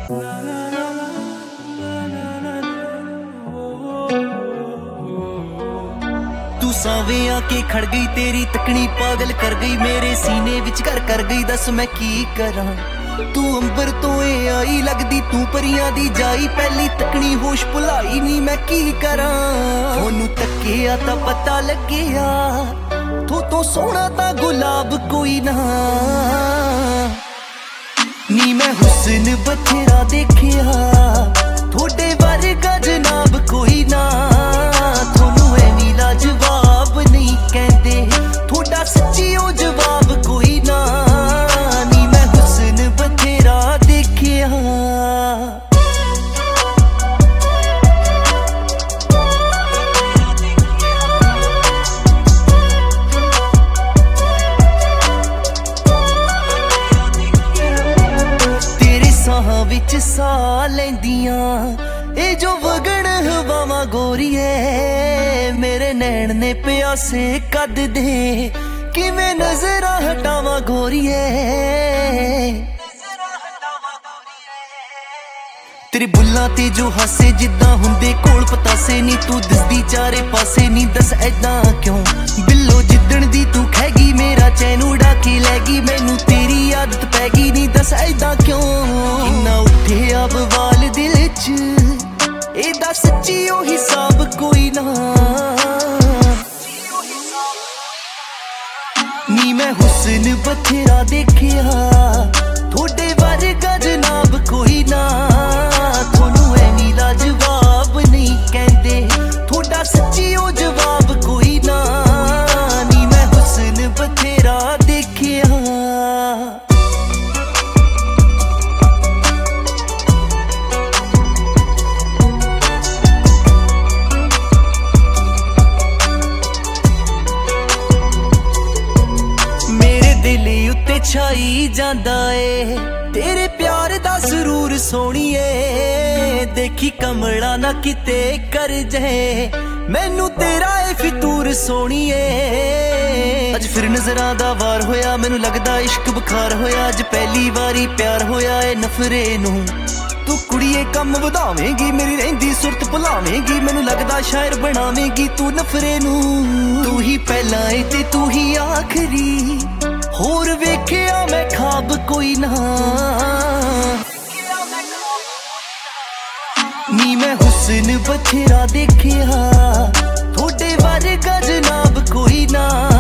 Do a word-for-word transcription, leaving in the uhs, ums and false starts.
तू सावे आके खड़ गई, तेरी तकनी पागल कर गई, मेरे सीने विच घर कर गई। दस मैं की करा, तू अंबर तो ए आई लगदी, तू परियां दी जाई, पहली तकनी होश भुलाई नी मैं की करा। ओनू तकिया तां पता लगिया, तू तो सोहना तां गुलाब कोई ना। नी मैं हुस्न बथेरा देखिया, थोड़े वर्गा जनाब कोई ना। थोनू एवी लाजवाब नहीं कहंदे, थोड़ा सच्ची ओ जवाब कोई ना। नी मैं हुस्न बथेरा देखिया। विच सा लैंदियां ए जो वगण हवावां गोरीए, मेरे नैन ने प्यासे कद दे, किवें नजरां हटावां गोरीए। तेरे बुल्लां ते जो हासे जिद्दां हुंदे कोल पतासे, नी तू दिसदी चारे पासे, नी दस ऐदां क्यों। बिल्लो जिद्दण दी तू खैगी, मेरा चैन उड़ा के लैगी, मैनू तेरी आदत पैगी, नी दस ऐदां क्यों। किन्ना उठे अब वाल दिल च, एदा सच्ची ओ हिसाब कोई ना। नी मैं हुस्न बथेरा देखिया, थोड़े वर्गा जनाब कोई ना। थोनू एवी लाजवाब नहीं कहंदे, थोड़ा सच्ची ओ जवाब कोई ना। नी मैं हुस्न बथेरा देखिया। छाई जांदा ए तेरे प्यार दा सुरूर सोहणीए, देखी कमला ना किते कर जाए, मैनू तेरा ए फितूर सोहणीए। अज फिर नजरां दा वार होया, मैनू लगदा इश्क बुखार होया, अज पहली वारी प्यार होया ए नफरे नू। तू कुड़िए कम वधावेंगी, मेरी रहिंदी सुरत भुलावेंगी, मैनू लगदा शायर बनावेंगी तू नफरे नू। तू ही पहला ए ते तू ही आखरी, होर वेखिया मैं खाब कोई ना। नी मैं हुस्न बथेरा देखिया, थोड़े वर्गा जनाब कोई ना।